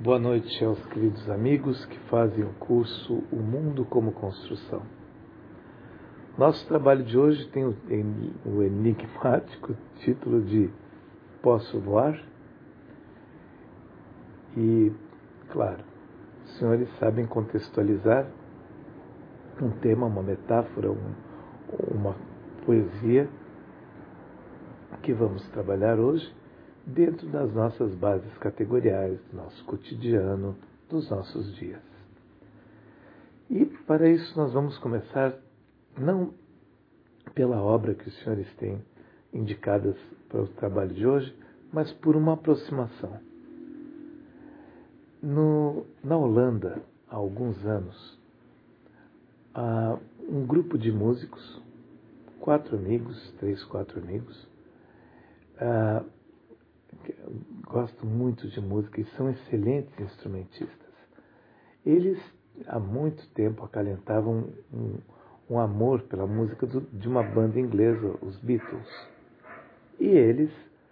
Boa noite aos queridos amigos que fazem o curso O Mundo como Construção. Nosso trabalho de hoje tem o enigmático título de Posso Voar? E, claro, os senhores sabem contextualizar um tema, uma metáfora, uma poesia que vamos trabalhar hoje dentro das nossas bases categoriais, do nosso cotidiano, dos nossos dias. E para isso nós vamos começar não pela obra que os senhores têm indicadas para o trabalho de hoje, mas por uma aproximação. Na Holanda, há alguns anos, há um grupo de músicos, 4 amigos, gostam muito de música e são excelentes instrumentistas. Eles, há muito tempo, acalentavam um amor pela música de uma banda inglesa, os Beatles. E eles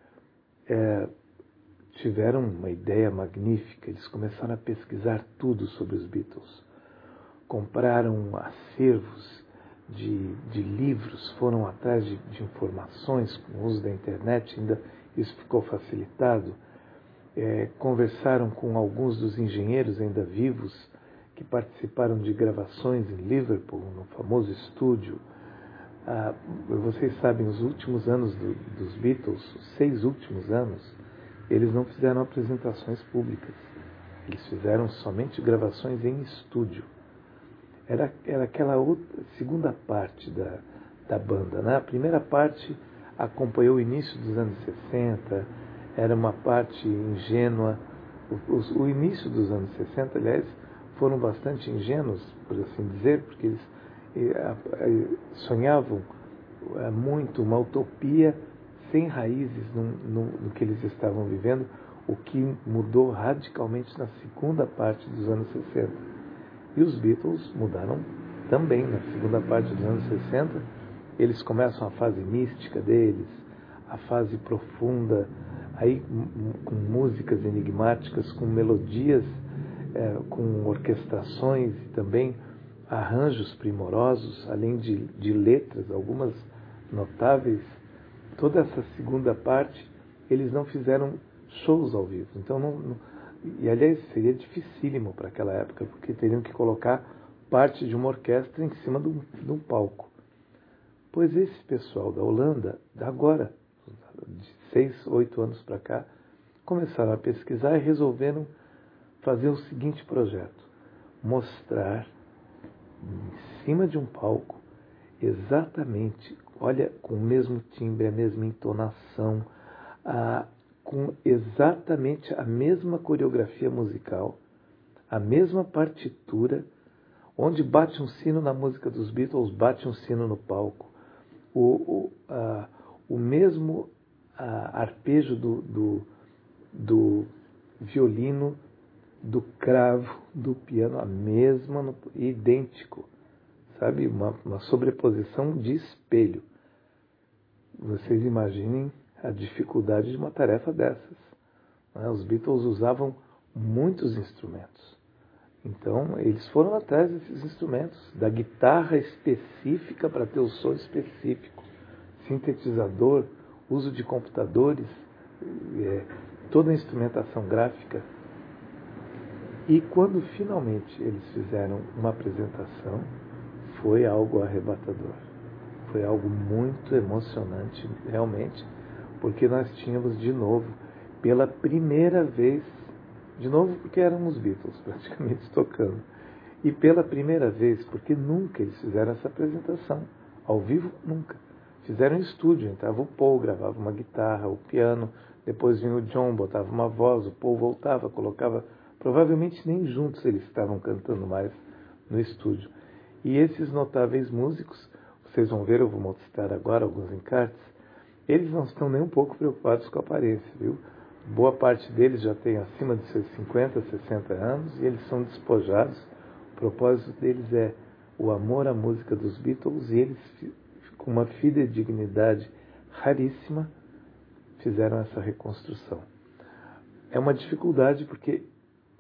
tiveram uma ideia magnífica. Eles começaram a pesquisar tudo sobre os Beatles. Compraram acervos de livros, foram atrás de informações com o uso da internet, ainda isso ficou facilitado. Conversaram com alguns dos engenheiros ainda vivos que participaram de gravações em Liverpool, no famoso estúdio. Vocês sabem, os últimos anos dos Beatles, os 6 últimos anos, eles não fizeram apresentações públicas. Eles fizeram somente gravações em estúdio. Era aquela segunda parte da banda, né? A primeira parte acompanhou o início dos anos 60, era uma parte ingênua. O início dos anos 60, aliás, foram bastante ingênuos, por assim dizer, porque eles sonhavam muito uma utopia sem raízes no que eles estavam vivendo, o que mudou radicalmente na segunda parte dos anos 60. E os Beatles mudaram também na segunda parte dos anos 60. Eles começam a fase mística deles, a fase profunda, aí com músicas enigmáticas, com melodias, com orquestrações e também arranjos primorosos, além de letras, algumas notáveis. Toda essa segunda parte, eles não fizeram shows ao vivo. Então, e aliás, seria dificílimo para aquela época, porque teriam que colocar parte de uma orquestra em cima de um palco. Pois esse pessoal da Holanda, agora, de 6, 8 anos para cá, começaram a pesquisar e resolveram fazer o seguinte projeto: mostrar em cima de um palco exatamente, olha, com o mesmo timbre, a mesma entonação, com exatamente a mesma coreografia musical, a mesma partitura, onde bate um sino na música dos Beatles, bate um sino no palco. O mesmo arpejo do violino, do cravo, do piano, a mesma, idêntico, sabe? Uma sobreposição de espelho. Vocês imaginem a dificuldade de uma tarefa dessas, né? Os Beatles usavam muitos instrumentos. Então, eles foram atrás desses instrumentos, da guitarra específica para ter o som específico, sintetizador, uso de computadores, toda a instrumentação gráfica. E quando finalmente eles fizeram uma apresentação, foi algo arrebatador. Foi algo muito emocionante, realmente, porque nós tínhamos de novo, pela primeira vez, de novo porque eram os Beatles praticamente tocando, e pela primeira vez, porque nunca eles fizeram essa apresentação, ao vivo nunca. Fizeram em estúdio, entrava o Paul, gravava uma guitarra, o piano, depois vinha o John, botava uma voz, o Paul voltava, colocava, provavelmente nem juntos eles estavam cantando mais no estúdio. E esses notáveis músicos, vocês vão ver, eu vou mostrar agora alguns encartes, eles não estão nem um pouco preocupados com a aparência, viu? Boa parte deles já tem acima de seus 50, 60 anos e eles são despojados. O propósito deles é o amor à música dos Beatles e eles, com uma fidedignidade raríssima, fizeram essa reconstrução. É uma dificuldade porque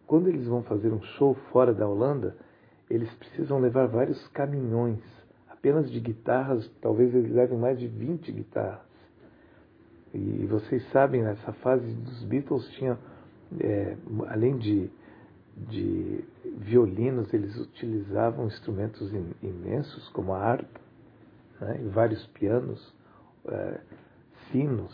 quando eles vão fazer um show fora da Holanda, eles precisam levar vários caminhões, apenas de guitarras, talvez eles levem mais de 20 guitarras. E vocês sabem, nessa fase dos Beatles tinha, além de violinos, eles utilizavam instrumentos imensos, como a harpa, né, e vários pianos, sinos,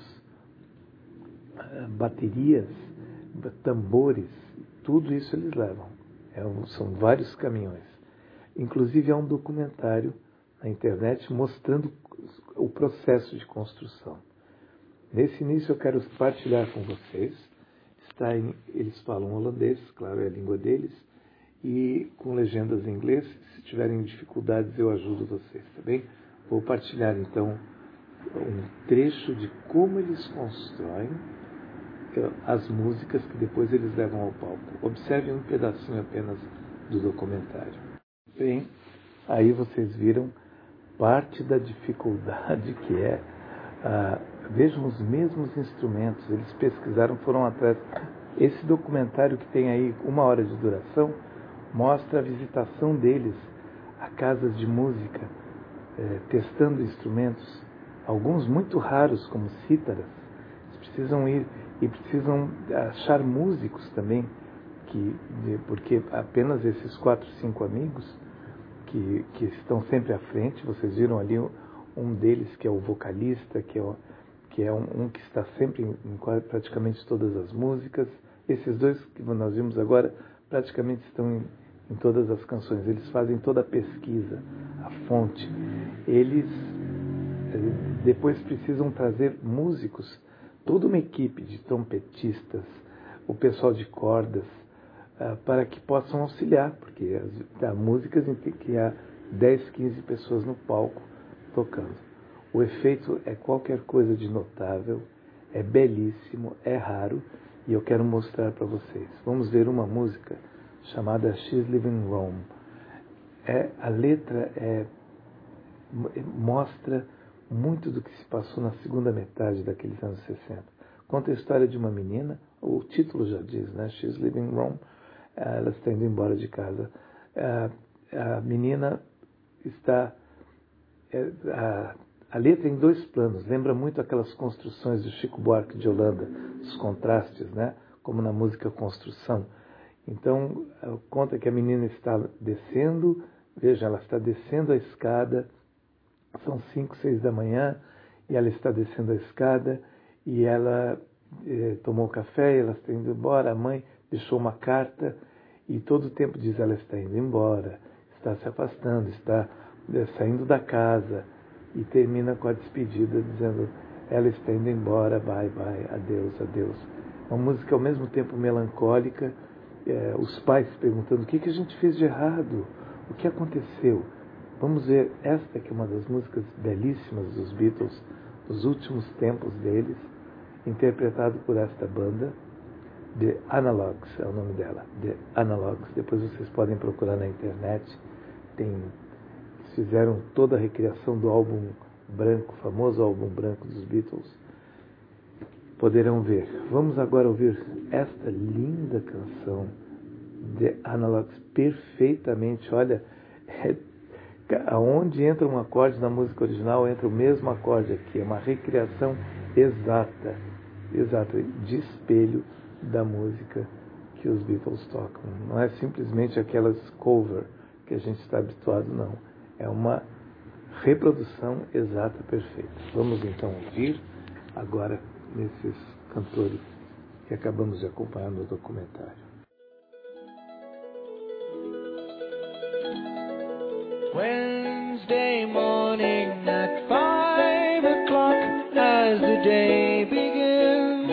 baterias, tambores, tudo isso eles levam. São vários caminhões. Inclusive há um documentário na internet mostrando o processo de construção. Nesse início eu quero partilhar com vocês. Eles falam holandês, claro, é a língua deles, e com legendas em inglês. Se tiverem dificuldades eu ajudo vocês, tá bem? Vou partilhar então um trecho de como eles constroem as músicas que depois eles levam ao palco. Observem um pedacinho apenas do documentário. Bem, aí vocês viram parte da dificuldade que é. Vejam os mesmos instrumentos, eles pesquisaram, foram atrás. Esse documentário que tem aí 1 hora de duração mostra a visitação deles a casas de música, testando instrumentos, alguns muito raros como cítaras. Eles precisam ir e precisam achar músicos também, porque apenas esses 4, 5 amigos que estão sempre à frente. Vocês viram ali um deles que é o vocalista, que é um que está sempre em praticamente todas as músicas. Esses dois que nós vimos agora praticamente estão em todas as canções. Eles fazem toda a pesquisa, a fonte. Eles depois precisam trazer músicos, toda uma equipe de trompetistas, o pessoal de cordas, para que possam auxiliar, porque há músicas em que há 10, 15 pessoas no palco tocando. O efeito é qualquer coisa de notável, é belíssimo, é raro, e eu quero mostrar para vocês. Vamos ver uma música chamada She's Living in Rome. A letra mostra muito do que se passou na segunda metade daqueles anos 60. Conta a história de uma menina, o título já diz, né? She's Living in Rome. Ela está indo embora de casa. A menina está... A letra em 2 planos, lembra muito aquelas construções do Chico Buarque de Holanda, os contrastes, né? Como na música Construção. Então, conta que a menina está descendo, veja, ela está descendo a escada, são 5, 6 da manhã, e ela está descendo a escada, e ela tomou café, ela está indo embora, a mãe deixou uma carta, e todo o tempo diz, ela está indo embora, está se afastando, está saindo da casa, e termina com a despedida dizendo, ela está indo embora, bye, bye, adeus, adeus. Uma música ao mesmo tempo melancólica, os pais perguntando, o que a gente fez de errado? O que aconteceu? Vamos ver esta que é uma das músicas belíssimas dos Beatles, dos últimos tempos deles, interpretado por esta banda, The Analogs, é o nome dela, The Analogs. Depois vocês podem procurar na internet, fizeram toda a recriação do álbum branco, famoso álbum branco dos Beatles. Poderão ver. Vamos agora ouvir esta linda canção, The Analogs, perfeitamente. Olha, aonde entra um acorde na música original, entra o mesmo acorde aqui. É uma recriação exata, de espelho da música que os Beatles tocam. Não é simplesmente aquelas cover que a gente está habituado, não. É uma reprodução exata, perfeita. Vamos então ouvir agora nesses cantores que acabamos de acompanhar no documentário. Wednesday morning at 5 o'clock as the day begins,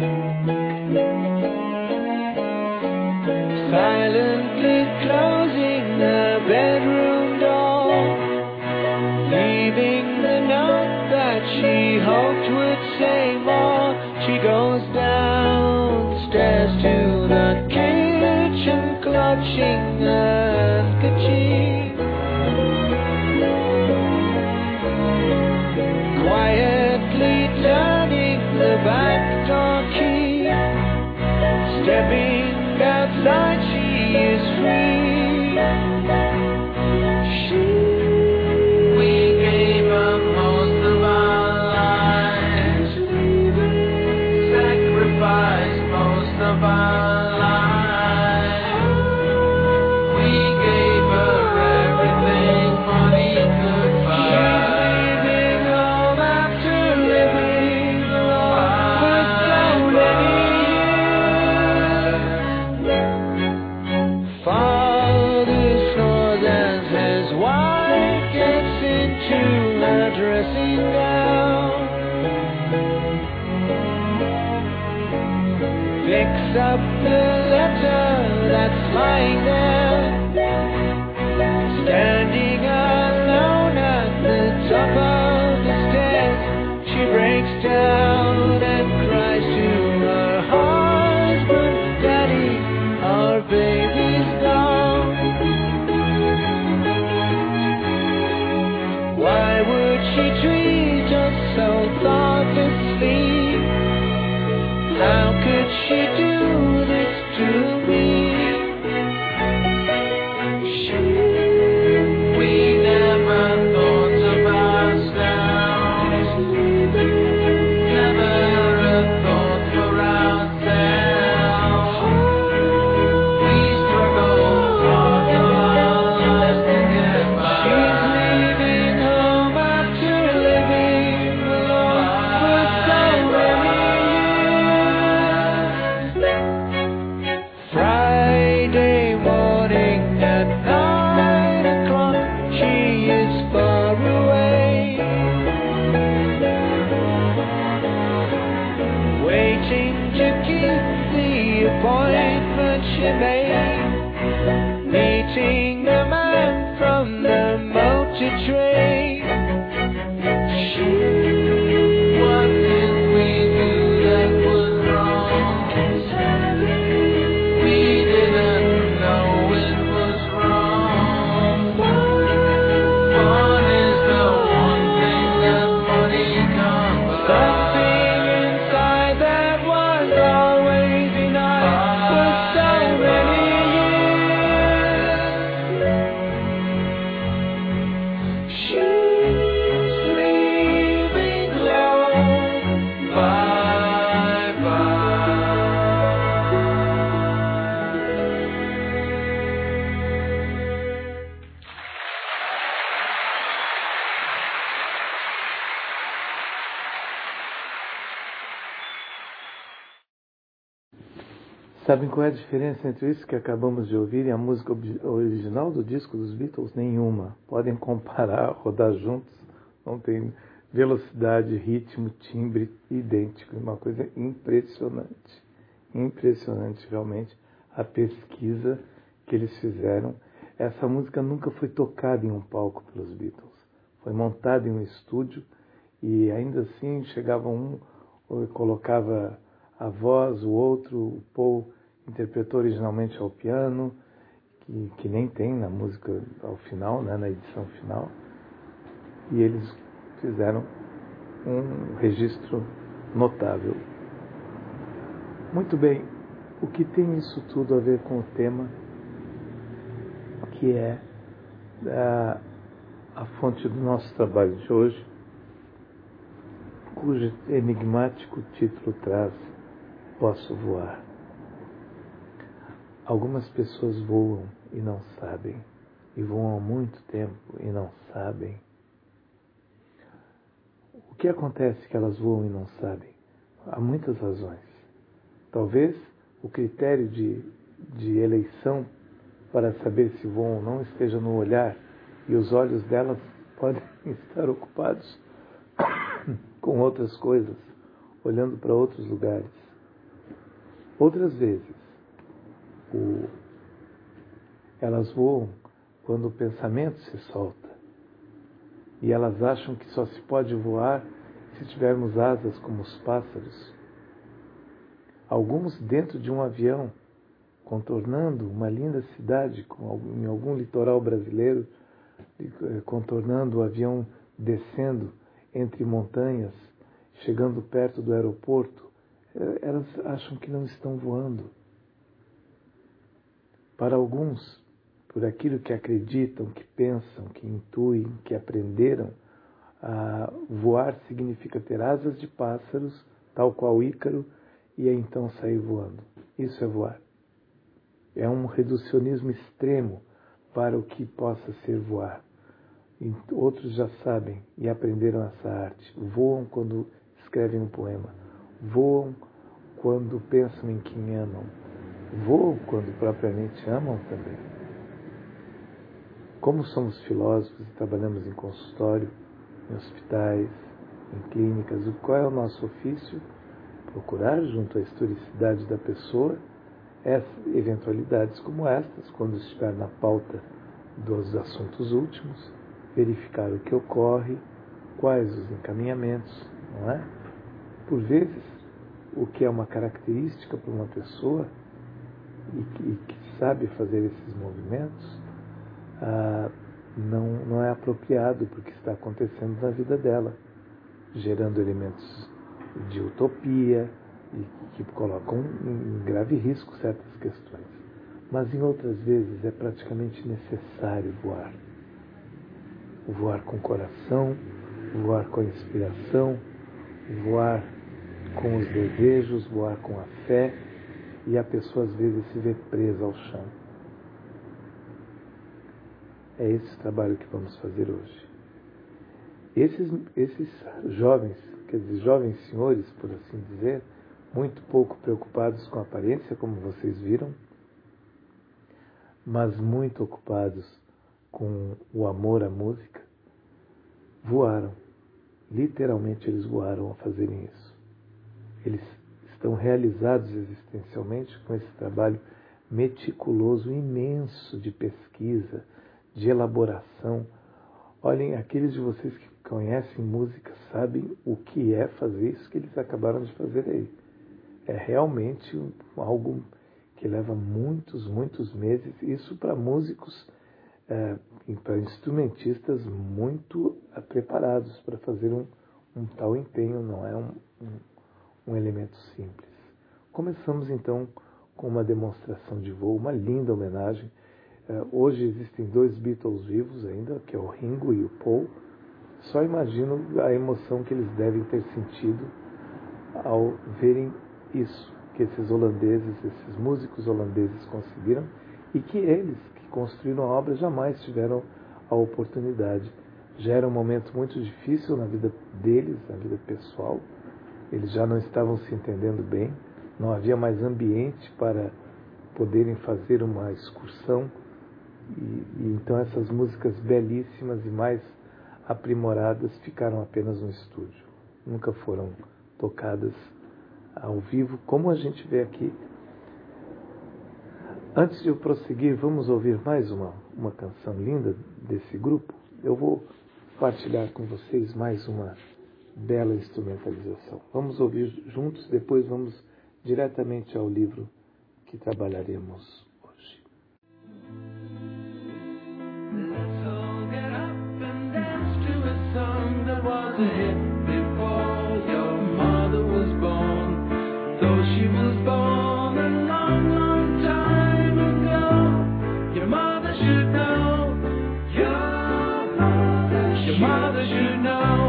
silently closing the bedroom door, leaving the note that she hoped would say more. She goes downstairs to the kitchen, clutching a handkerchief, quietly turning the back door key, stepping out outside she is free. We gave up most of our lives, sacrificed most of our lives. We gave her everything money could buy. She's leaving home after living alone for so many years. Father snores as his wife gets into her dressing gown, picks up the letter that's lying there, standing alone at the top of the stairs. She breaks down and cries to her husband, "Daddy, our baby's gone." Why would she treat us so thoughtlessly? How could she do this to me? We never thought of ourselves, never a thought for ourselves. We struggled hard all our lives to get by. She's leaving home after living alone for so many years. Friday morning at 9 o'clock, she is far away, waiting to keep the appointment she made, meeting a man from the motor train. What did we do that was wrong? We didn't know it was wrong. Fun is the one thing that money can't buy. Something inside that was always enough for so many years. She's leaving home. Bye bye. Sabem qual é a diferença entre isso que acabamos de ouvir e a música original do disco dos Beatles? Nenhuma. Podem comparar, rodar juntos, não tem velocidade, ritmo, timbre idêntico. Uma coisa impressionante. Impressionante realmente a pesquisa que eles fizeram. Essa música nunca foi tocada em um palco pelos Beatles. Foi montada em um estúdio e ainda assim chegava um, colocava a voz, o outro, o Paul interpretou originalmente ao piano, que nem tem na música ao final, né, na edição final, e eles fizeram um registro notável. Muito bem, o que tem isso tudo a ver com o tema, que é a fonte do nosso trabalho de hoje, cujo enigmático título traz "Posso voar". Algumas pessoas voam e não sabem, e voam há muito tempo e não sabem. O que acontece que elas voam e não sabem? Há muitas razões. Talvez o critério de eleição para saber se voam ou não esteja no olhar, e os olhos delas podem estar ocupados com outras coisas, olhando para outros lugares. Outras vezes, elas voam quando o pensamento se solta, e elas acham que só se pode voar se tivermos asas como os pássaros. Alguns dentro de um avião, contornando uma linda cidade em algum litoral brasileiro, contornando o avião, descendo entre montanhas, chegando perto do aeroporto, elas acham que não estão voando. Para alguns, por aquilo que acreditam, que pensam, que intuem, que aprenderam, voar significa ter asas de pássaros, tal qual Ícaro, e então sair voando. Isso é voar. É um reducionismo extremo para o que possa ser voar. E outros já sabem e aprenderam essa arte. Voam quando escrevem um poema. Voam quando pensam em quem amam. Voam quando propriamente amam também. Como somos filósofos e trabalhamos em consultório, em hospitais, em clínicas, qual é o nosso ofício? Procurar, junto à historicidade da pessoa, eventualidades como estas, quando estiver na pauta dos assuntos últimos, verificar o que ocorre, quais os encaminhamentos, não é? Por vezes, o que é uma característica para uma pessoa e que sabe fazer esses movimentos, não é apropriado porque está acontecendo na vida dela, gerando elementos de utopia e que colocam em grave risco certas questões. Mas em outras vezes é praticamente necessário voar. Voar com o coração, voar com a inspiração, voar com os desejos, voar com a fé, e a pessoa às vezes se vê presa ao chão. É esse trabalho que vamos fazer hoje. Esses jovens, quer dizer, jovens senhores, por assim dizer, muito pouco preocupados com a aparência, como vocês viram, mas muito ocupados com o amor à música, voaram. Literalmente eles voaram ao fazerem isso. Eles estão realizados existencialmente com esse trabalho meticuloso, imenso de pesquisa, de elaboração. Olhem, aqueles de vocês que conhecem música sabem o que é fazer isso que eles acabaram de fazer aí. É realmente algo que leva muitos, muitos meses. Isso para músicos e para instrumentistas muito preparados para fazer um tal empenho. Não é um elemento simples. Começamos então com uma demonstração de voo, uma linda homenagem. Hoje existem 2 Beatles vivos ainda, que é o Ringo e o Paul. Só imagino a emoção que eles devem ter sentido ao verem isso, que esses holandeses, esses músicos holandeses conseguiram, e que eles, que construíram a obra, jamais tiveram a oportunidade. Já era um momento muito difícil na vida deles, na vida pessoal. Eles já não estavam se entendendo bem, não havia mais ambiente para poderem fazer uma excursão. E então essas músicas belíssimas e mais aprimoradas ficaram apenas no estúdio. Nunca foram tocadas ao vivo, como a gente vê aqui. Antes de eu prosseguir, vamos ouvir mais uma canção linda desse grupo. Eu vou partilhar com vocês mais uma bela instrumentalização. Vamos ouvir juntos, depois vamos diretamente ao livro que trabalharemos hoje. Let's all get up and dance to a song that was a hit before your mother was born. Though she was born a long, long time ago, your mother should know. Your mother should know.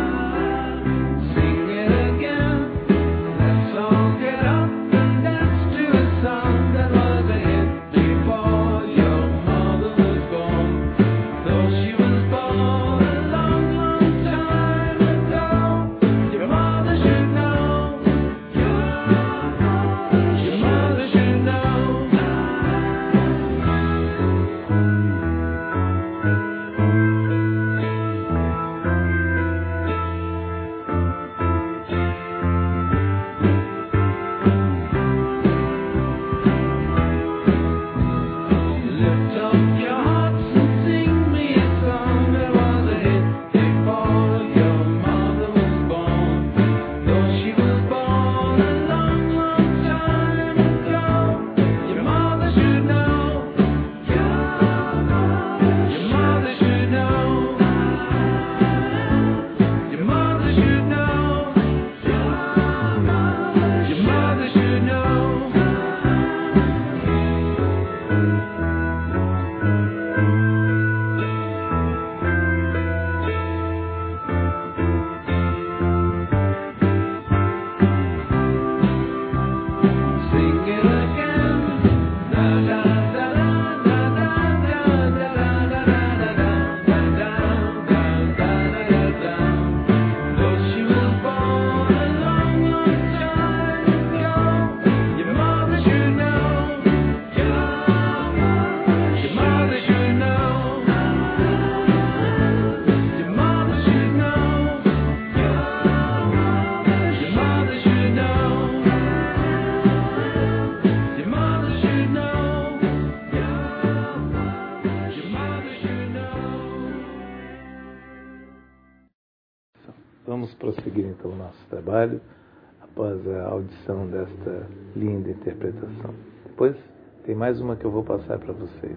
Sing it again. Let's all get up and dance to a song that was a hit before your mother was born. Though she was born a long, long time ago, your mother should know. Your mother prosseguir então o nosso trabalho após a audição desta linda interpretação. Depois tem mais uma que eu vou passar para vocês.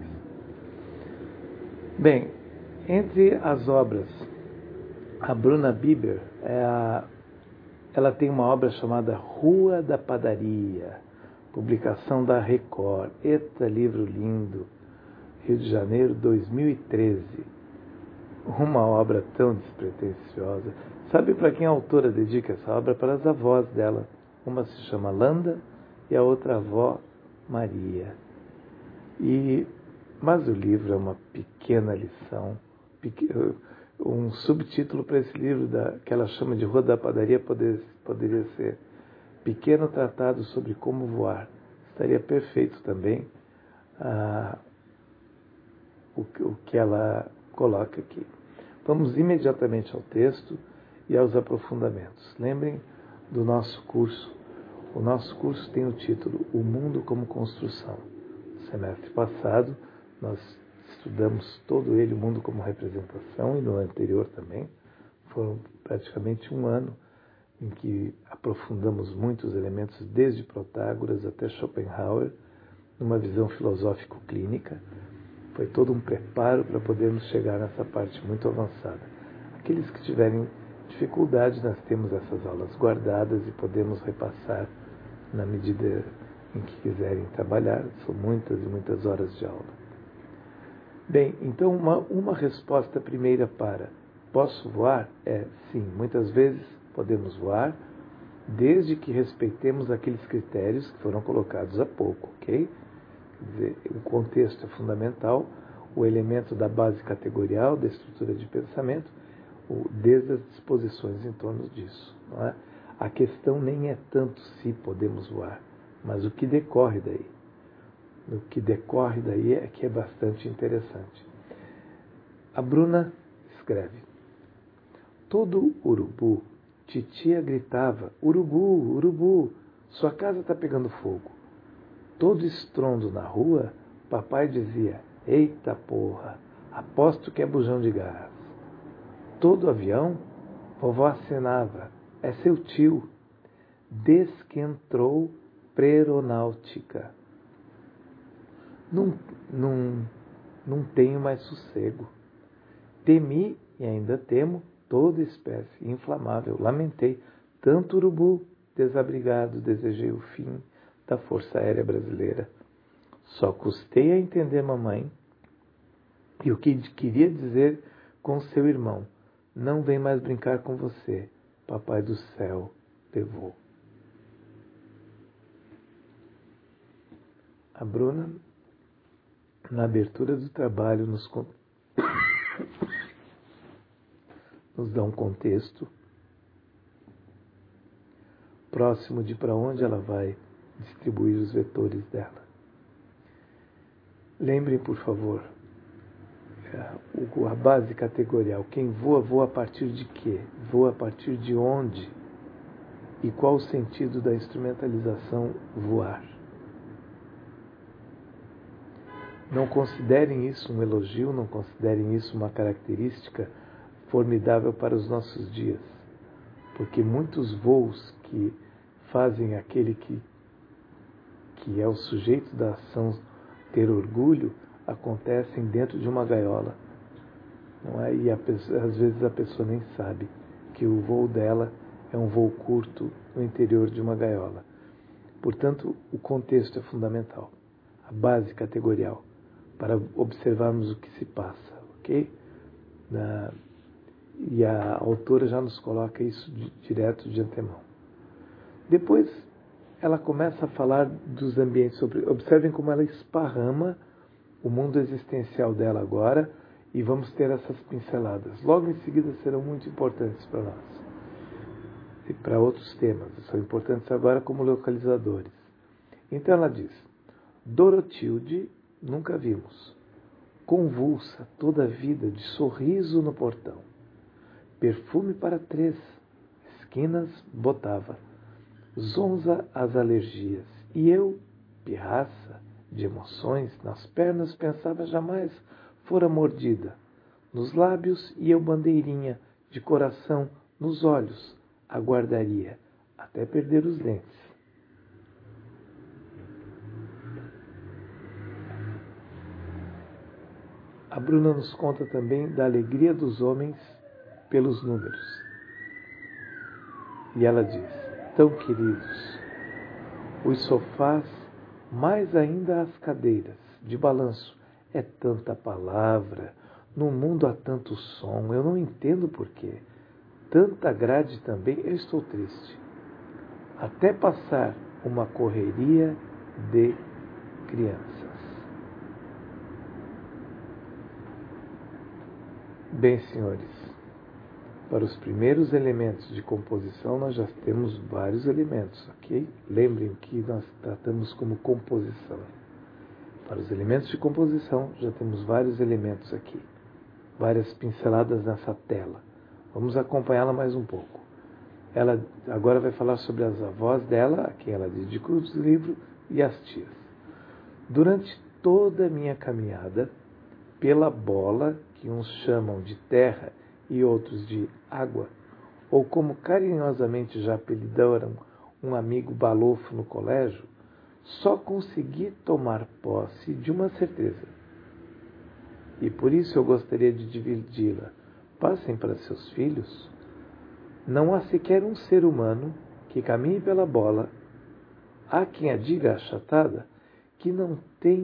Bem, entre as obras, a Bruna Bieber ela tem uma obra chamada Rua da Padaria, publicação da Record. Eita, livro lindo, Rio de Janeiro, 2013. Uma obra tão despretensiosa. Sabe para quem a autora dedica essa obra? Para as avós dela. Uma se chama Landa e a outra avó Maria. Mas o livro é uma pequena lição. Um subtítulo para esse livro, que ela chama de Rua da Padaria, poderia ser Pequeno Tratado sobre Como Voar. Estaria perfeito também o que ela coloca aqui. Vamos imediatamente ao texto e aos aprofundamentos. Lembrem do nosso curso. O nosso curso tem o título O Mundo como Construção. No semestre passado, nós estudamos todo ele, o mundo como representação, e no anterior também. Foram praticamente um ano em que aprofundamos muitos elementos, desde Protágoras até Schopenhauer, numa visão filosófico-clínica. Foi todo um preparo para podermos chegar nessa parte muito avançada. Aqueles que tiverem dificuldade, nós temos essas aulas guardadas e podemos repassar na medida em que quiserem trabalhar. São muitas e muitas horas de aula. Bem, então uma resposta primeira para posso voar é sim, muitas vezes podemos voar, desde que respeitemos aqueles critérios que foram colocados há pouco, ok? Quer dizer, o contexto é fundamental, o elemento da base categorial, da estrutura de pensamento, desde as disposições em torno disso. Não é? A questão nem é tanto se podemos voar, mas o que decorre daí. O que decorre daí é que é bastante interessante. A Bruna escreve: todo urubu, titia gritava, urubu, urubu, sua casa está pegando fogo. Todo estrondo na rua, papai dizia, eita porra, aposto que é bujão de gás. Todo avião, vovó acenava, é seu tio. Desde que entrou preronáutica. Não tenho mais sossego. Temi, e ainda temo, toda espécie inflamável. Lamentei, tanto urubu, desabrigado, desejei o fim da Força Aérea Brasileira. Só custei a entender mamãe e o que queria dizer com seu irmão. Não vem mais brincar com você, papai do céu levou. A Bruna, na abertura do trabalho, nos dá um contexto próximo de para onde ela vai distribuir os vetores dela. Lembrem, por favor, a base categorial. Quem voa, voa a partir de quê? Voa a partir de onde? E qual o sentido da instrumentalização voar? Não considerem isso um elogio, não considerem isso uma característica formidável para os nossos dias. Porque muitos voos que fazem aquele que é o sujeito da ação ter orgulho, acontecem dentro de uma gaiola. Não é? E às vezes a pessoa nem sabe que o voo dela é um voo curto no interior de uma gaiola. Portanto, o contexto é fundamental. A base categorial, para observarmos o que se passa, ok? E a autora já nos coloca isso direto de antemão. Depois, ela começa a falar dos ambientes. Observem como ela esparrama o mundo existencial dela agora, e vamos ter essas pinceladas. Logo em seguida serão muito importantes para nós. E para outros temas. São importantes agora como localizadores. Então ela diz: Dorotilde nunca vimos. Convulsa toda a vida de sorriso no portão. Perfume para 3 esquinas botava. Zonza as alergias. E eu, pirraça, de emoções, nas pernas pensava jamais fora mordida. Nos lábios e eu bandeirinha, de coração nos olhos, aguardaria até perder os dentes. A Bruna nos conta também da alegria dos homens pelos números. E ela diz: tão queridos, os sofás, mais ainda as cadeiras de balanço, é tanta palavra, no mundo há tanto som, eu não entendo porquê. Tanta grade também, eu estou triste. Até passar uma correria de crianças. Bem, senhores, para os primeiros elementos de composição nós já temos vários elementos, ok? Lembrem que nós tratamos como composição. Para os elementos de composição já temos vários elementos aqui, várias pinceladas nessa tela. Vamos acompanhá-la mais um pouco. Ela agora vai falar sobre as avós dela, a quem ela dedicou o livro, e as tias. Durante toda a minha caminhada pela bola, que uns chamam de terra e outros de água, ou como carinhosamente já apelidaram um amigo balofo no colégio, só consegui tomar posse de uma certeza. E por isso eu gostaria de dividi-la. Passem para seus filhos. Não há sequer um ser humano que caminhe pela bola, há quem a diga achatada, que não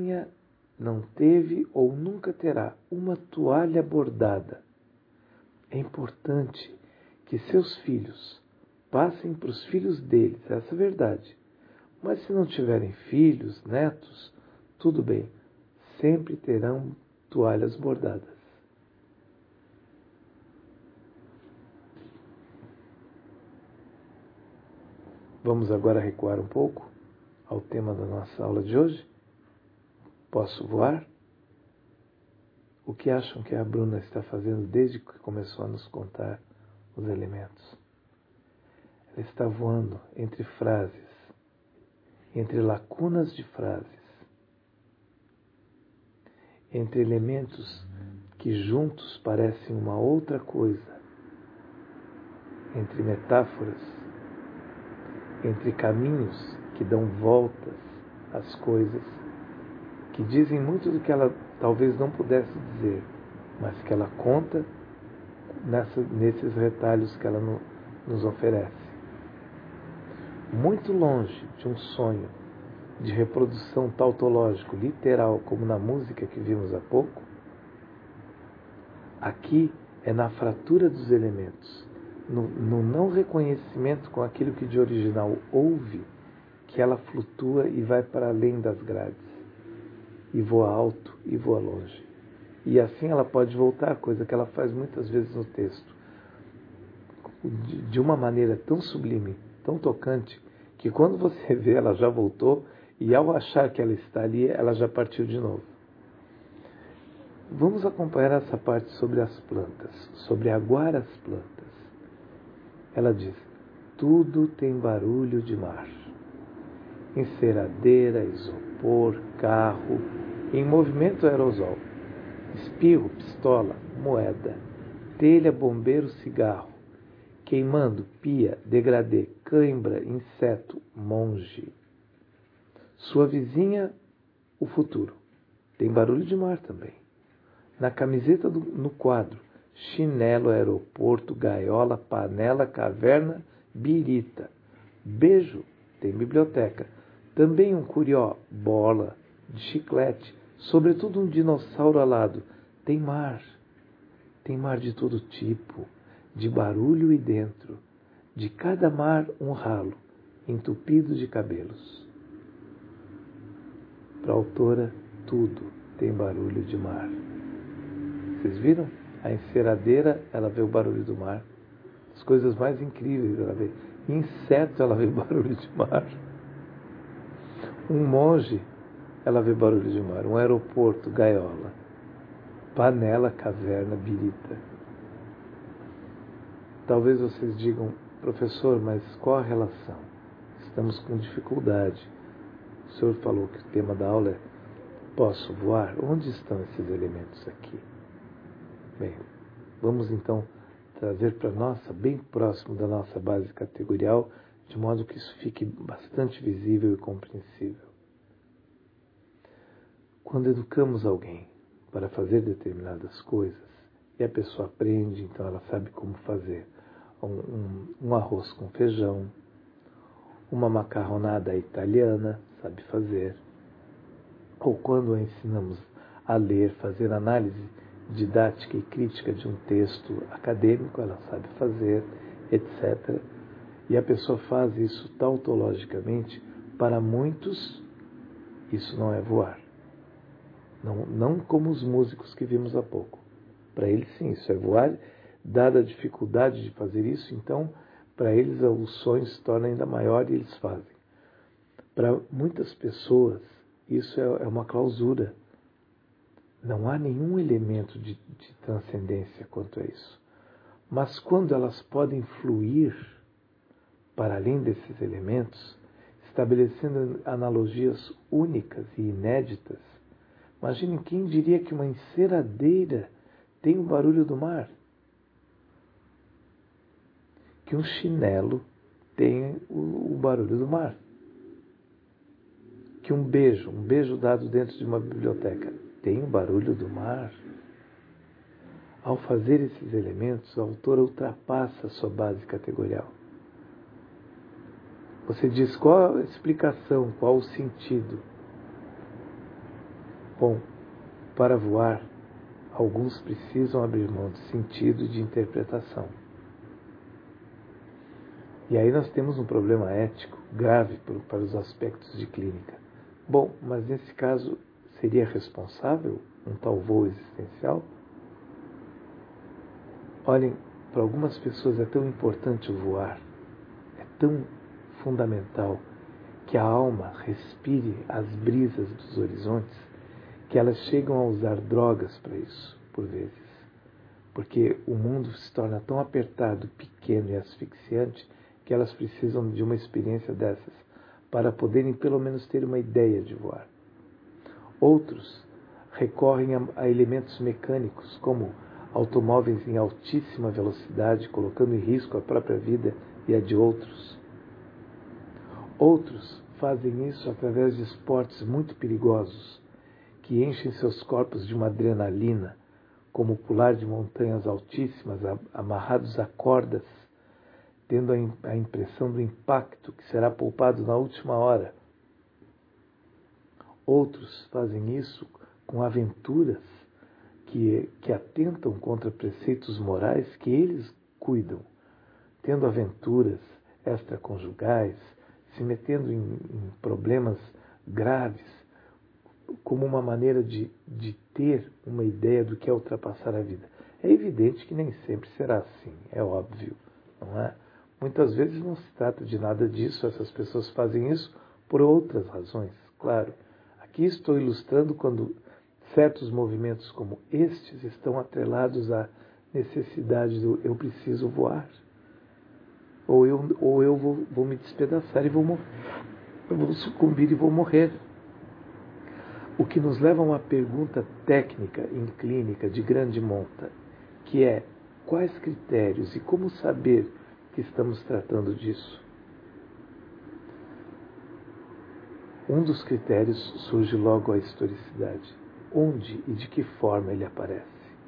teve ou nunca terá uma toalha bordada. É importante que seus filhos passem para os filhos deles, essa é a verdade. Mas se não tiverem filhos, netos, tudo bem, sempre terão toalhas bordadas. Vamos agora recuar um pouco ao tema da nossa aula de hoje. Posso voar? O que acham que a Bruna está fazendo desde que começou a nos contar os elementos? Ela está voando entre frases, entre lacunas de frases, entre elementos que juntos parecem uma outra coisa, entre metáforas, entre caminhos que dão voltas às coisas, que dizem muito do que ela talvez não pudesse dizer, mas que ela conta nesses retalhos que ela nos oferece. Muito longe de um sonho de reprodução tautológico, literal, como na música que vimos há pouco, aqui é na fratura dos elementos, no não reconhecimento com aquilo que de original houve, que ela flutua e vai para além das grades, e voa alto e voa longe. E assim ela pode voltar, coisa que ela faz muitas vezes no texto, de uma maneira tão sublime, tão tocante, que quando você vê, ela já voltou, e ao achar que ela está ali, ela já partiu de novo. Vamos acompanhar essa parte sobre as plantas, sobre aguar as plantas. Ela diz: tudo tem barulho de mar. Enceradeira, isopor, carro, em movimento aerosol, espirro, pistola, moeda, telha, bombeiro, cigarro, queimando, pia, degradê, cãibra, inseto, monge. Sua vizinha, o futuro. Tem barulho de mar também. Na camiseta no quadro, chinelo, aeroporto, gaiola, panela, caverna, birita. Beijo, tem biblioteca. Também um curió, bola, de chiclete, sobretudo um dinossauro alado. Tem mar de todo tipo, de barulho e dentro. De cada mar um ralo, entupido de cabelos. Para a autora, tudo tem barulho de mar. Vocês viram? A enceradeira, ela vê o barulho do mar. As coisas mais incríveis ela vê. Insetos, ela vê barulho de mar. Um monge, ela vê barulho de mar. Um aeroporto, gaiola. Panela, caverna, birita. Talvez vocês digam: professor, mas qual a relação? Estamos com dificuldade. O senhor falou que o tema da aula é: posso voar? Onde estão esses elementos aqui? Bem, vamos então trazer para nossa, bem próximo da nossa base categorial, de modo que isso fique bastante visível e compreensível. Quando educamos alguém para fazer determinadas coisas, e a pessoa aprende, então ela sabe como fazer um arroz com feijão, uma macarronada italiana, sabe fazer. Ou quando a ensinamos a ler, fazer análise didática e crítica de um texto acadêmico, ela sabe fazer, etc. E a pessoa faz isso tautologicamente. Para muitos, isso não é voar. Não como os músicos que vimos há pouco. Para eles, sim, isso é voar. Dada a dificuldade de fazer isso, então, para eles o sonho se torna ainda maior e eles fazem. Para muitas pessoas, isso é uma clausura. Não há nenhum elemento de transcendência quanto a isso. Mas quando elas podem fluir para além desses elementos, estabelecendo analogias únicas e inéditas, imaginem quem diria que uma enceradeira tem o barulho do mar? Que um chinelo tem o barulho do mar. Que um beijo dado dentro de uma biblioteca, tem o barulho do mar. Ao fazer esses elementos, o autor ultrapassa a sua base categorial. Você diz qual a explicação, qual o sentido? Bom, para voar, alguns precisam abrir mão de sentido e de interpretação. E aí nós temos um problema ético grave para os aspectos de clínica. Bom, mas nesse caso, seria responsável um tal voo existencial? Olhem, para algumas pessoas é tão importante o voar, é tão fundamental que a alma respire as brisas dos horizontes, que elas chegam a usar drogas para isso, por vezes. Porque o mundo se torna tão apertado, pequeno e asfixiante que elas precisam de uma experiência dessas para poderem pelo menos ter uma ideia de voar. Outros recorrem a elementos mecânicos, como automóveis em altíssima velocidade, colocando em risco a própria vida e a de outros. Outros fazem isso através de esportes muito perigosos, que enchem seus corpos de uma adrenalina, como pular de montanhas altíssimas, amarrados a cordas, tendo a impressão do impacto que será poupado na última hora. Outros fazem isso com aventuras que atentam contra preceitos morais que eles cuidam, tendo aventuras extraconjugais, se metendo em problemas graves, como uma maneira de ter uma ideia do que é ultrapassar a vida. É evidente que nem sempre será assim, é óbvio, não é? Muitas vezes não se trata de nada disso, essas pessoas fazem isso por outras razões, claro. Aqui estou ilustrando quando certos movimentos como estes estão atrelados à necessidade do eu preciso voar. Ou eu vou me despedaçar e vou sucumbir e vou morrer. O que nos leva a uma pergunta técnica em clínica de grande monta, que é: quais critérios e como saber que estamos tratando disso? Um dos critérios surge logo a historicidade. Onde e de que forma ele aparece?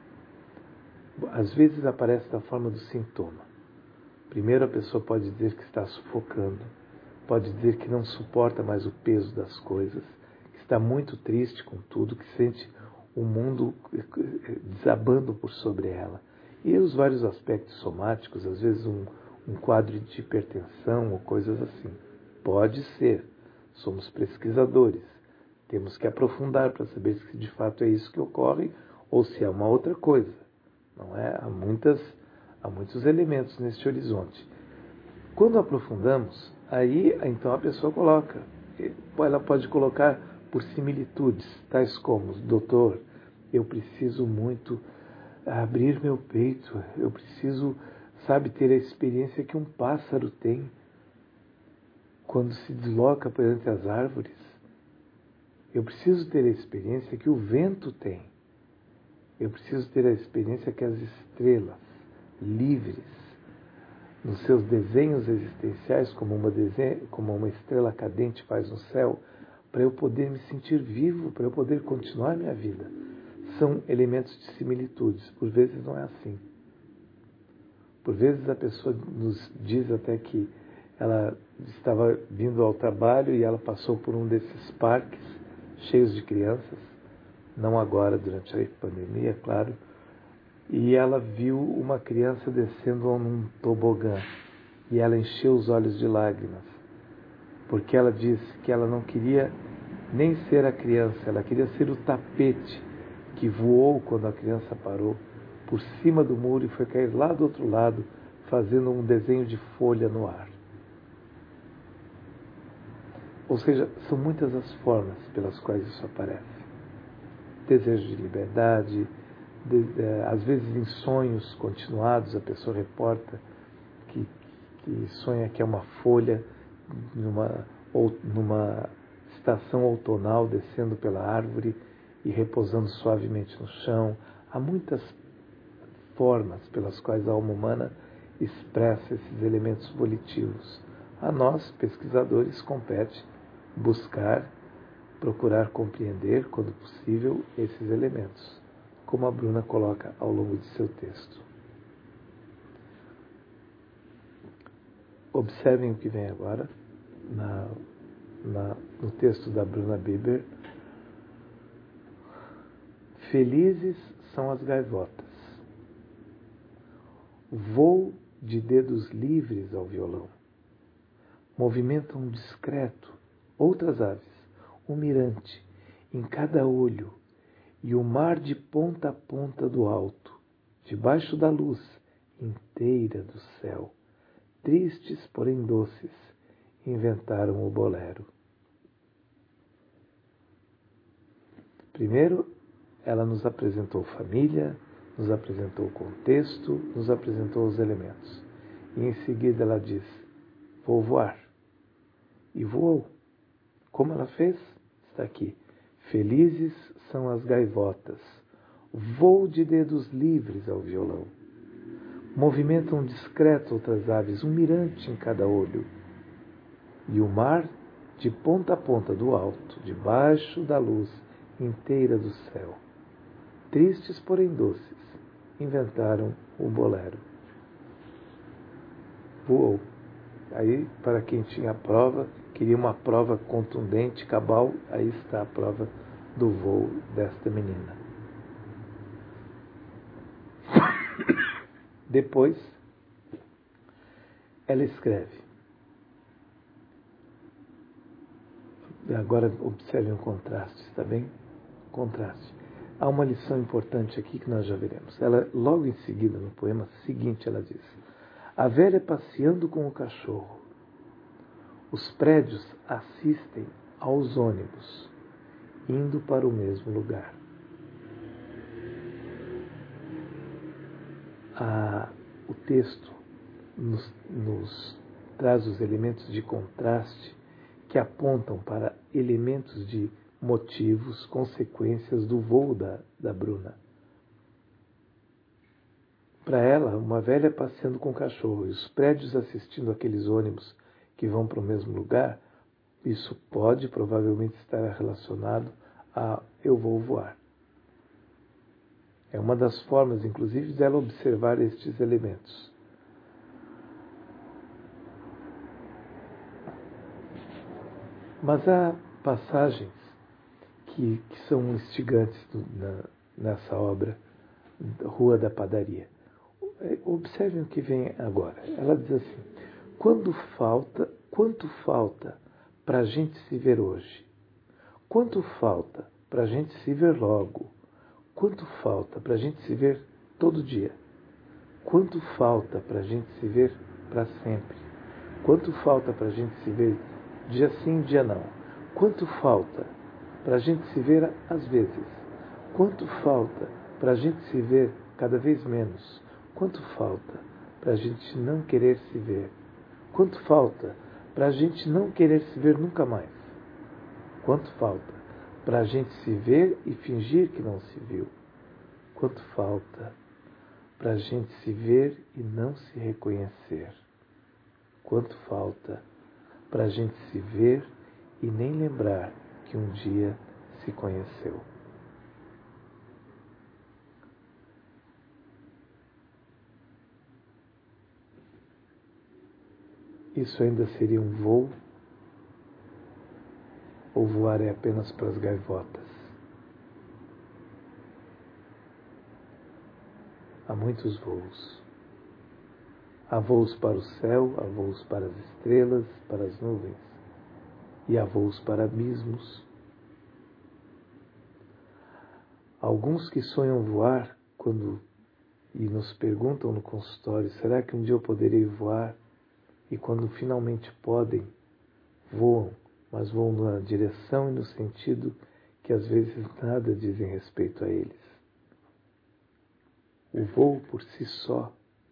Às vezes aparece na forma do sintoma. Primeiro a pessoa pode dizer que está sufocando, pode dizer que não suporta mais o peso das coisas, que está muito triste com tudo, que sente o mundo desabando por sobre ela. E os vários aspectos somáticos, às vezes um quadro de hipertensão ou coisas assim. Pode ser. Somos pesquisadores. Temos que aprofundar para saber se de fato é isso que ocorre ou se é uma outra coisa. Não é? Há muitos elementos neste horizonte. Quando aprofundamos, aí então a pessoa coloca. Ela pode colocar por similitudes, tais como: doutor, eu preciso muito abrir meu peito, eu preciso, ter a experiência que um pássaro tem quando se desloca perante as árvores. Eu preciso ter a experiência que o vento tem. Eu preciso ter a experiência que as estrelas livres nos seus desenhos existenciais, como uma estrela cadente faz no céu, para eu poder me sentir vivo, para eu poder continuar minha vida. São elementos de similitudes. Por vezes não é assim. Por vezes a pessoa nos diz até que ela estava vindo ao trabalho e ela passou por um desses parques cheios de crianças, não agora, durante a pandemia, claro, e ela viu uma criança descendo num tobogã e ela encheu os olhos de lágrimas, porque ela disse que ela não queria nem ser a criança, ela queria ser o tapete que voou quando a criança parou por cima do muro e foi cair lá do outro lado, fazendo um desenho de folha no ar. Ou seja, são muitas as formas pelas quais isso aparece. Desejo de liberdade, às vezes em sonhos continuados, a pessoa reporta que sonha que é uma folha numa estação outonal descendo pela árvore e repousando suavemente no chão. Há muitas formas pelas quais a alma humana expressa esses elementos volitivos. A nós, pesquisadores, compete buscar, procurar compreender, quando possível, esses elementos, como a Bruna coloca ao longo de seu texto. Observem o que vem agora no texto da Bruna Bieber. Felizes são as gaivotas. Voo de dedos livres ao violão. Movimentam discreto outras aves, um mirante em cada olho, e o mar de ponta a ponta do alto, debaixo da luz inteira do céu. Tristes, porém doces, inventaram o bolero. Primeiro, ela nos apresentou família, nos apresentou o contexto, nos apresentou os elementos. E em seguida ela diz, vou voar. E voou. Como ela fez? Está aqui. Felizes são as gaivotas. Voo de dedos livres ao violão. Movimentam discreto outras aves, um mirante em cada olho. E o mar, de ponta a ponta do alto, debaixo da luz inteira do céu. Tristes, porém doces, inventaram o bolero. Voou. Aí, para quem tinha a prova, queria uma prova contundente, cabal, aí está a prova do voo desta menina. Depois, ela escreve. Agora observem o contraste, está bem? Contraste. Há uma lição importante aqui que nós já veremos. Ela, logo em seguida, no poema seguinte, ela diz: a velha passeando com o cachorro. Os prédios assistem aos ônibus, indo para o mesmo lugar. O texto nos traz os elementos de contraste que apontam para elementos de motivos, consequências do voo da Bruna. Para ela, uma velha passeando com o cachorro e os prédios assistindo aqueles ônibus que vão para o mesmo lugar, isso pode provavelmente estar relacionado a eu vou voar. É uma das formas, inclusive, dela observar estes elementos. Mas há passagens que são instigantes nessa obra, Rua da Padaria. Observem o que vem agora. Ela diz assim: quanto falta para a gente se ver hoje? Quanto falta para a gente se ver logo? Quanto falta para a gente se ver todo dia? Quanto falta para a gente se ver para sempre? Quanto falta para a gente se ver dia sim, dia não? Quanto falta para a gente se ver às vezes? Quanto falta para a gente se ver cada vez menos? Quanto falta para a gente não querer se ver? Quanto falta para a gente não querer se ver nunca mais? Quanto falta para a gente se ver e fingir que não se viu? Quanto falta para a gente se ver e não se reconhecer. Quanto falta para a gente se ver e nem lembrar que um dia se conheceu. Isso ainda seria um voo? Ou voar é apenas para as gaivotas? Há muitos voos. Há voos para o céu, há voos para as estrelas, para as nuvens. E há voos para abismos. Alguns que sonham voar e nos perguntam no consultório, será que um dia eu poderei voar? E quando finalmente podem, voam, mas voam na direção e no sentido que às vezes nada dizem respeito a eles. O voo por si só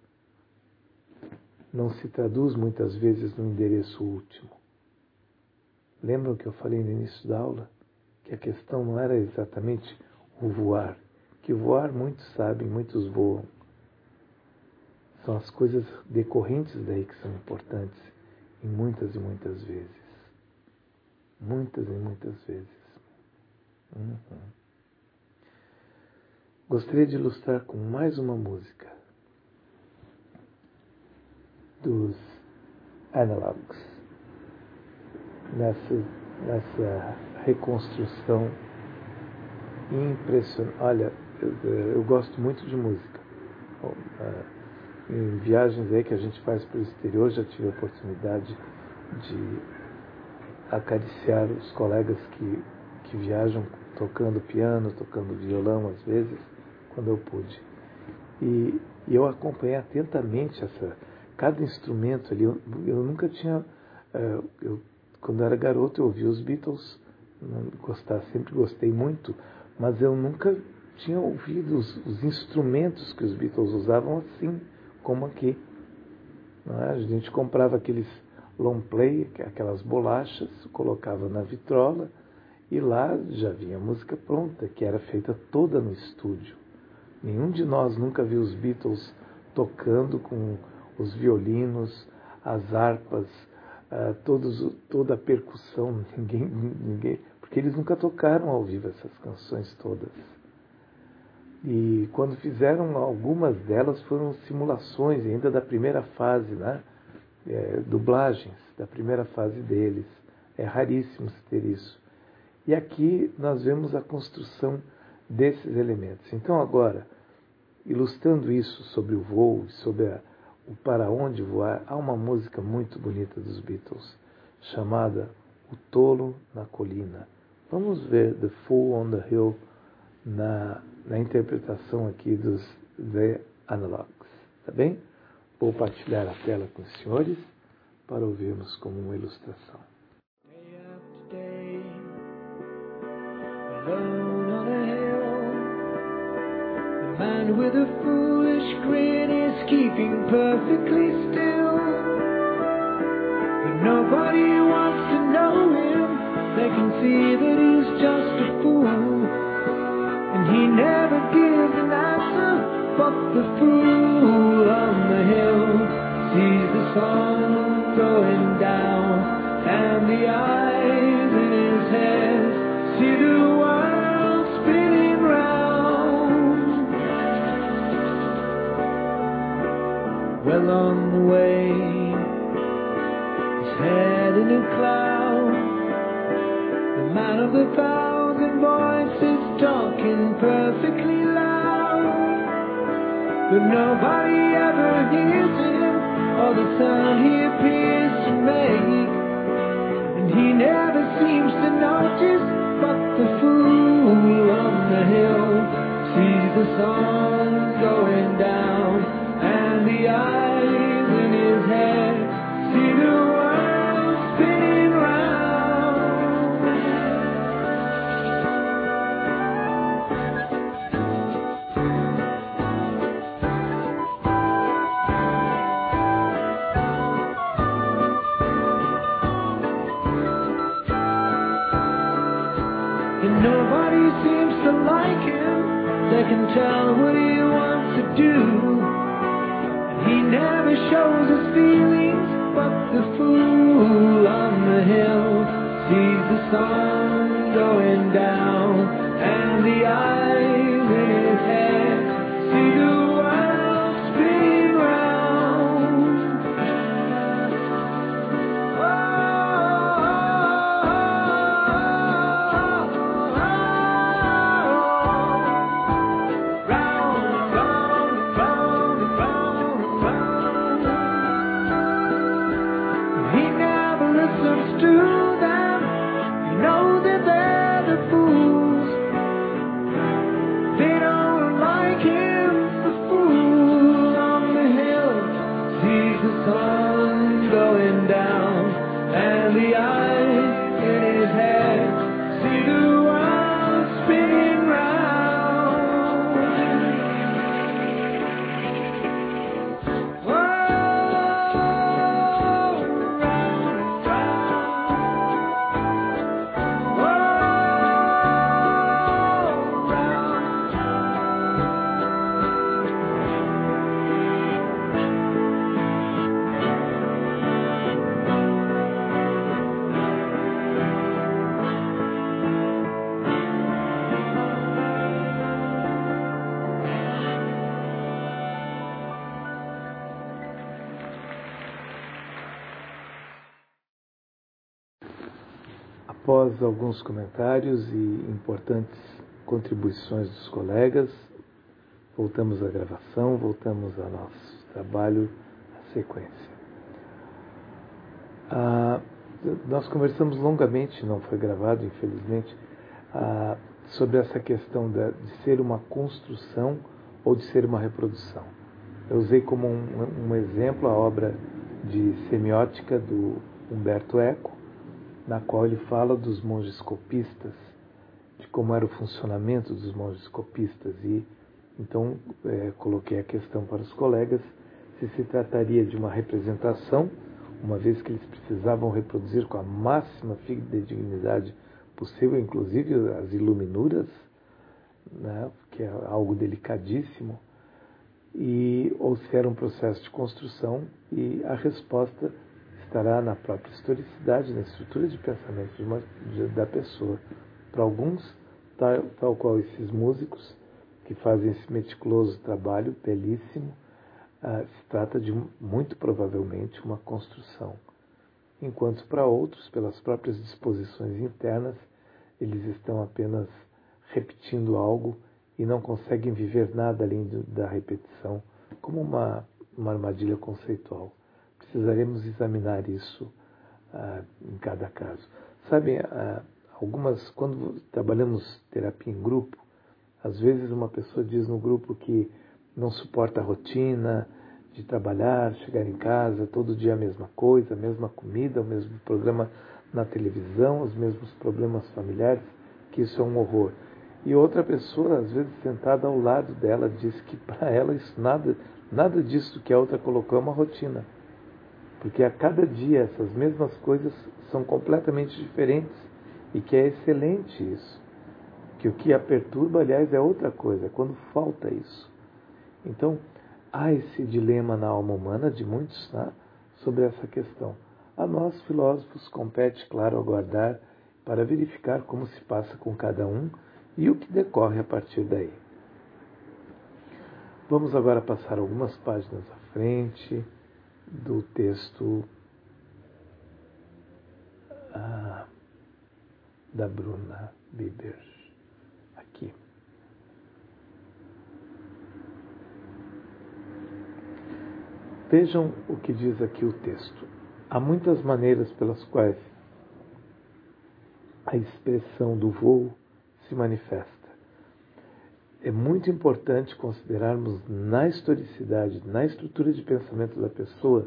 não se traduz muitas vezes no endereço último. Lembram que eu falei no início da aula? Que a questão não era exatamente o voar. Que voar muitos sabem, muitos voam. São as coisas decorrentes daí que são importantes em muitas e muitas vezes. Muitas e muitas vezes. Gostaria de ilustrar com mais uma música dos Analogues, nessa reconstrução impressionante. Olha, eu gosto muito de música. Em viagens aí que a gente faz para o exterior, já tive a oportunidade de acariciar os colegas que viajam tocando piano, tocando violão às vezes, quando eu pude. E eu acompanhei atentamente cada instrumento ali. Eu nunca tinha... quando eu era garoto eu ouvia os Beatles, sempre gostei muito, mas eu nunca tinha ouvido os instrumentos que os Beatles usavam assim, como aqui. Não é? A gente comprava aqueles long play, aquelas bolachas, colocava na vitrola e lá já vinha a música pronta, que era feita toda no estúdio. Nenhum de nós nunca viu os Beatles tocando com os violinos, as harpas, toda a percussão, ninguém, porque eles nunca tocaram ao vivo essas canções todas. E quando fizeram, algumas delas foram simulações ainda da primeira fase, né? Dublagens da primeira fase deles. É raríssimo ter isso. E aqui nós vemos a construção desses elementos. Então agora, ilustrando isso sobre o voo, sobre o para onde voar, há uma música muito bonita dos Beatles, chamada O Tolo na Colina. Vamos ver The Fool on the Hill na interpretação aqui dos The Analogues. Tá bem? Vou partilhar a tela com os senhores para ouvirmos como uma ilustração. Day after day, alone on a hill, the man with a foolish grin is keeping perfectly still. But nobody wants to know him, they can see that he's just a fool. And he never gives an answer, but the fool on the hill sees the sun going down, and the eyes in his head see the world spinning round. Well on the way, his head in a cloud, the man of the thousand voices talking perfectly loud. But nobody ever hears him, or the sound he appears to make. And he never seems to notice, but the fool on the hill sees the sun going down, and the eyes in his head see the world spinning round. And nobody seems to like him, that can tell what he wants to do. He never shows his feelings, but the fool on the hill sees the sun going down, and the eyes in his head see the world spin round. Após alguns comentários e importantes contribuições dos colegas, voltamos à gravação, voltamos ao nosso trabalho, à sequência. Nós conversamos longamente, não foi gravado, infelizmente, sobre essa questão de ser uma construção ou de ser uma reprodução. Eu usei como um exemplo a obra de semiótica do Umberto Eco, na qual ele fala dos monges copistas, de como era o funcionamento dos monges copistas. E então coloquei a questão para os colegas se trataria de uma representação, uma vez que eles precisavam reproduzir com a máxima fidedignidade possível, inclusive as iluminuras, né, que é algo delicadíssimo, ou se era um processo de construção, e a resposta estará na própria historicidade, na estrutura de pensamento da pessoa. Para alguns, tal qual esses músicos que fazem esse meticuloso trabalho, belíssimo, se trata de, muito provavelmente, uma construção. Enquanto para outros, pelas próprias disposições internas, eles estão apenas repetindo algo e não conseguem viver nada além da repetição, como uma armadilha conceitual. Precisaremos examinar isso em cada caso. Sabem, quando trabalhamos terapia em grupo, às vezes uma pessoa diz no grupo que não suporta a rotina de trabalhar, chegar em casa, todo dia a mesma coisa, a mesma comida, o mesmo programa na televisão, os mesmos problemas familiares, que isso é um horror. E outra pessoa, às vezes sentada ao lado dela, diz que para ela isso nada disso que a outra colocou é uma rotina. Porque a cada dia essas mesmas coisas são completamente diferentes e que é excelente isso. Que o que a perturba, aliás, é outra coisa, é quando falta isso. Então, há esse dilema na alma humana de muitos, né, sobre essa questão. A nós, filósofos, compete, claro, aguardar para verificar como se passa com cada um e o que decorre a partir daí. Vamos agora passar algumas páginas à frente do texto da Bruna Biber. Aqui. Vejam o que diz aqui o texto. Há muitas maneiras pelas quais a expressão do voo se manifesta. É muito importante considerarmos na historicidade, na estrutura de pensamento da pessoa,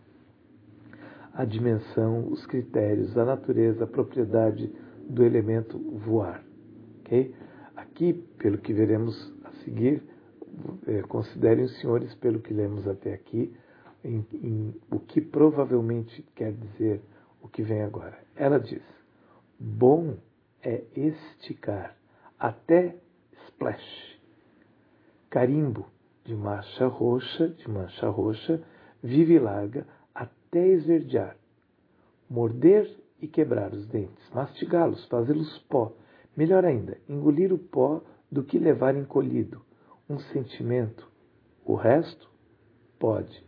a dimensão, os critérios, a natureza, a propriedade do elemento voar. Okay? Aqui, pelo que veremos a seguir, considerem os senhores, pelo que lemos até aqui, em o que provavelmente quer dizer o que vem agora. Ela diz: bom é esticar até splash, Carimbo de mancha roxa, vive e larga até esverdear. Morder e quebrar os dentes, mastigá-los, fazê-los pó. Melhor ainda, engolir o pó do que levar encolhido um sentimento. O resto pode.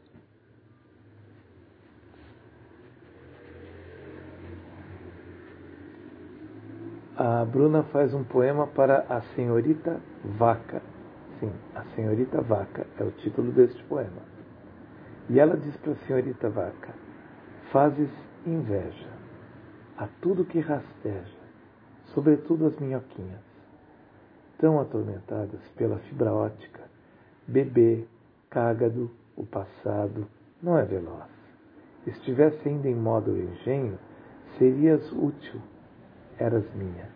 A Bruna faz um poema para a Senhorita Vaca. Sim, a Senhorita Vaca é o título deste poema. E ela diz para a Senhorita Vaca: fazes inveja a tudo que rasteja, sobretudo as minhoquinhas, tão atormentadas pela fibra ótica. Bebê, cágado, o passado não é veloz. Estivesse ainda em modo engenho, serias útil, eras minha.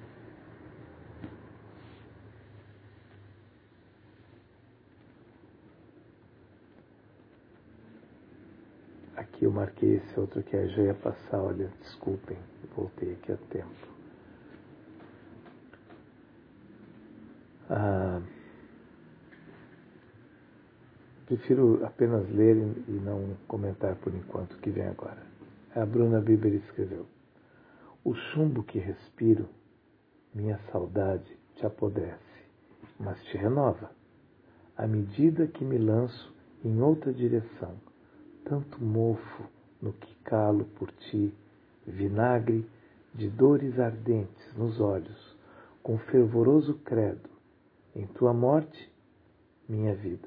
Aqui eu marquei esse outro que já ia passar, olha, desculpem, voltei aqui a tempo. Prefiro apenas ler e não comentar por enquanto o que vem agora. A Bruna Bieber escreveu: o chumbo que respiro, minha saudade te apodrece, mas te renova, à medida que me lanço em outra direção. Tanto mofo no que calo por ti, vinagre de dores ardentes nos olhos, com fervoroso credo, em tua morte, minha vida.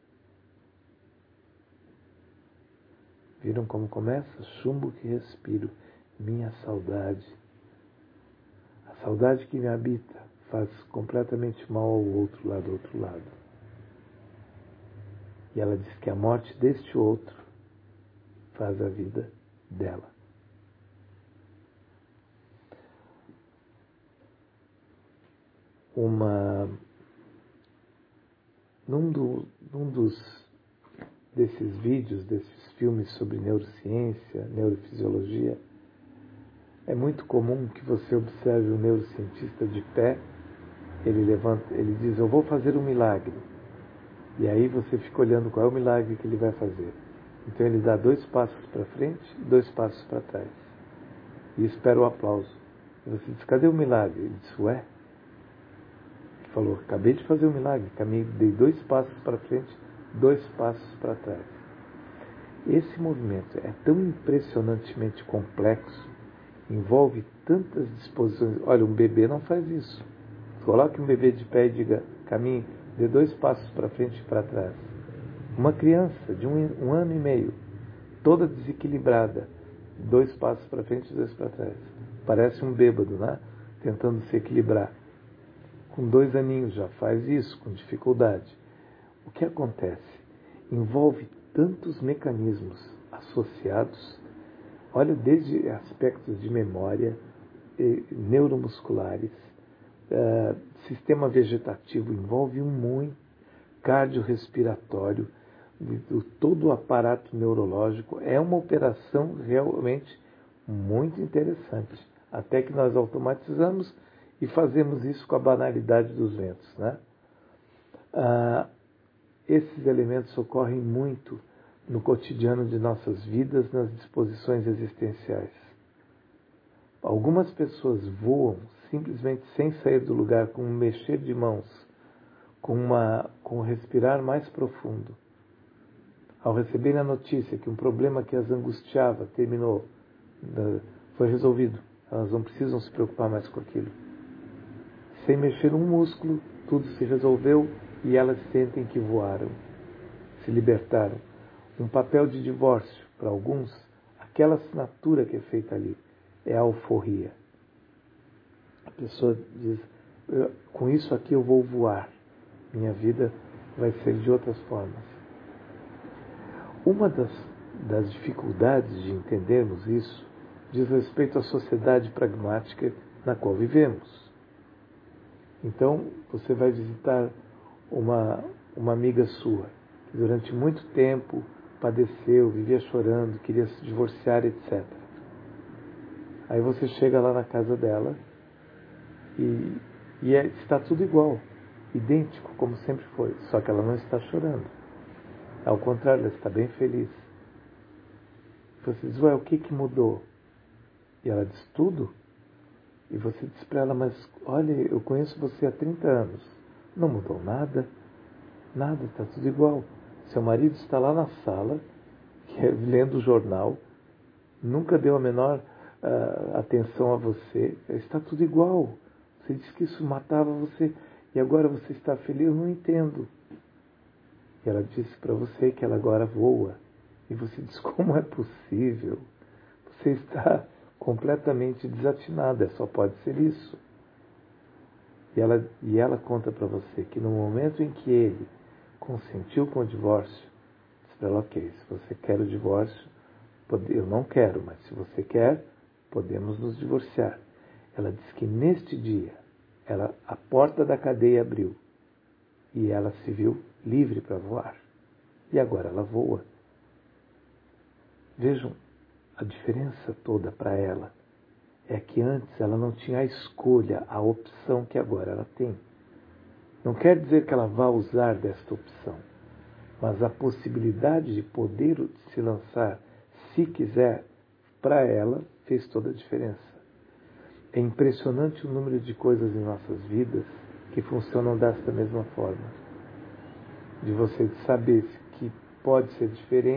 Viram como começa? Chumbo que respiro, minha saudade. A saudade que me habita faz completamente mal ao outro lado, E ela diz que a morte deste outro faz a vida dela. Desses vídeos, desses filmes sobre neurociência, neurofisiologia, é muito comum que você observe um neurocientista de pé, ele diz: eu vou fazer um milagre. E aí você fica olhando qual é o milagre que ele vai fazer. Então ele dá 2 passos para frente e 2 passos para trás. E espera o aplauso. E você diz: cadê o milagre? Ele diz: ué? Ele falou: acabei de fazer um milagre. Dei 2 passos para frente, 2 passos para trás. Esse movimento é tão impressionantemente complexo, envolve tantas disposições. Olha, um bebê não faz isso. Coloque um bebê de pé e diga: caminhe, dê 2 passos para frente e para trás. Uma criança de um ano e meio, toda desequilibrada, 2 passos para frente e 2 para trás. Parece um bêbado, né? Tentando se equilibrar. Com 2 aninhos já faz isso, com dificuldade. O que acontece? Envolve tantos mecanismos associados, olha, desde aspectos de memória, neuromusculares, sistema vegetativo, envolve muito, cardiorrespiratório, todo o aparato neurológico. É uma operação realmente muito interessante, até que nós automatizamos e fazemos isso com a banalidade dos ventos, né? Esses elementos ocorrem muito no cotidiano de nossas vidas, nas disposições existenciais. Algumas pessoas voam simplesmente sem sair do lugar, com um mexer de mãos, com um respirar mais profundo. Ao receberem a notícia que um problema que as angustiava terminou, foi resolvido, elas não precisam se preocupar mais com aquilo. Sem mexer um músculo, tudo se resolveu e elas sentem que voaram, se libertaram. Um papel de divórcio, para alguns, aquela assinatura que é feita ali, é a alforria. A pessoa diz: com isso aqui eu vou voar, minha vida vai ser de outras formas. Uma das dificuldades de entendermos isso diz respeito à sociedade pragmática na qual vivemos. Então, você vai visitar uma amiga sua, que durante muito tempo padeceu, vivia chorando, queria se divorciar, etc. Aí você chega lá na casa dela e está tudo igual. idêntico como sempre foi, só que ela não está chorando. Ao contrário, ela está bem feliz. Você diz, ué, o que mudou? E ela diz, tudo. E você diz para ela, mas olha, eu conheço você há 30 anos. Não mudou nada. Nada, está tudo igual. Seu marido está lá na sala, lendo o jornal, nunca deu a menor atenção a você. Está tudo igual. Você disse que isso matava você e agora você está feliz. Eu não entendo. E ela disse para você que ela agora voa. E você diz, como é possível? Você está completamente desatinada, só pode ser isso. E ela conta para você que no momento em que ele consentiu com o divórcio, disse para ela, ok, se você quer o divórcio, eu não quero, mas se você quer, podemos nos divorciar. Ela diz que neste dia, a porta da cadeia abriu e ela se viu livre para voar. E agora ela voa. Vejam, a diferença toda para ela é que antes ela não tinha a escolha, a opção que agora ela tem. Não quer dizer que ela vá usar desta opção, mas a possibilidade de poder se lançar, se quiser, para ela, fez toda a diferença. É impressionante o número de coisas em nossas vidas que funcionam desta mesma forma. De você saber que pode ser diferente,